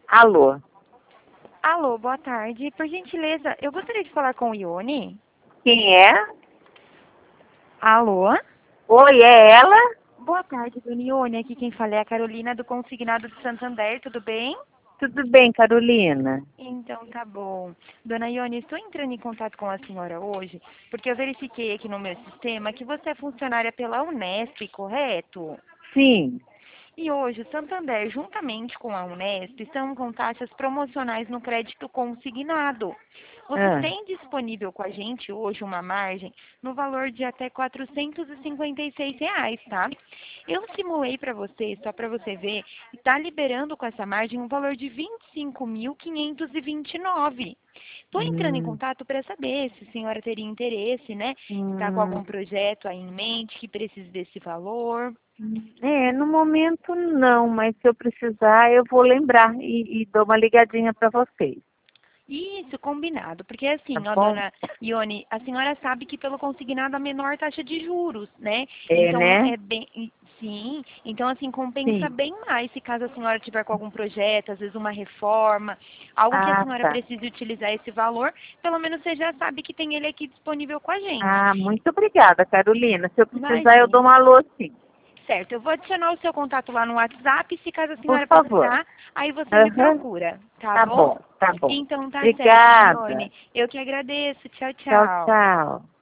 Alô, Alô, boa tarde. Por gentileza, eu gostaria de falar com o Ione. quem é? Alô? Oi, é ela? Boa tarde, dona Ione. Aqui quem fala é a Carolina do Consignado de Santander, tudo bem? Tudo bem, Carolina? Então tá bom. Dona Ione, estou entrando em contato com a senhora hoje porque eu verifiquei aqui no meu sistema que você é funcionária pela Unesp, correto? Sim. E hoje o Santander, juntamente com a Unesp, estão com taxas promocionais no crédito consignado. Você Ah, tem disponível com a gente hoje uma margem no valor de até R$ 466, tá? Eu simulei para você, só para você ver, está liberando com essa margem um valor de 25.529. Estou entrando em hum, contato para saber se a senhora teria interesse, né? Está com hum, algum projeto aí em mente que precise desse valor. no momento não, mas se eu precisar eu vou lembrar e dou uma ligadinha para vocês, Isso, combinado. Porque tá assim, ó, bom? dona Ione, a senhora sabe que pelo consignado a menor taxa de juros, né? É, Então né? é bem. Sim, então assim, compensa Sim. bem mais se caso a senhora tiver com algum projeto, às vezes uma reforma, algo que a Ah, senhora tá. precise utilizar esse valor, pelo menos você já sabe que tem ele aqui disponível com a gente. Ah, muito obrigada, Carolina. Se eu precisar eu dou um Imagine. alô sim, Certo, eu vou adicionar o seu contato lá no WhatsApp, se caso a por senhora favor. precisar, aí você me Aham. procura, tá Tá bom? bom, tá bom. Então tá certo, Obrigada. Donione. Eu que agradeço. Tchau, Tchau, tchau. tchau.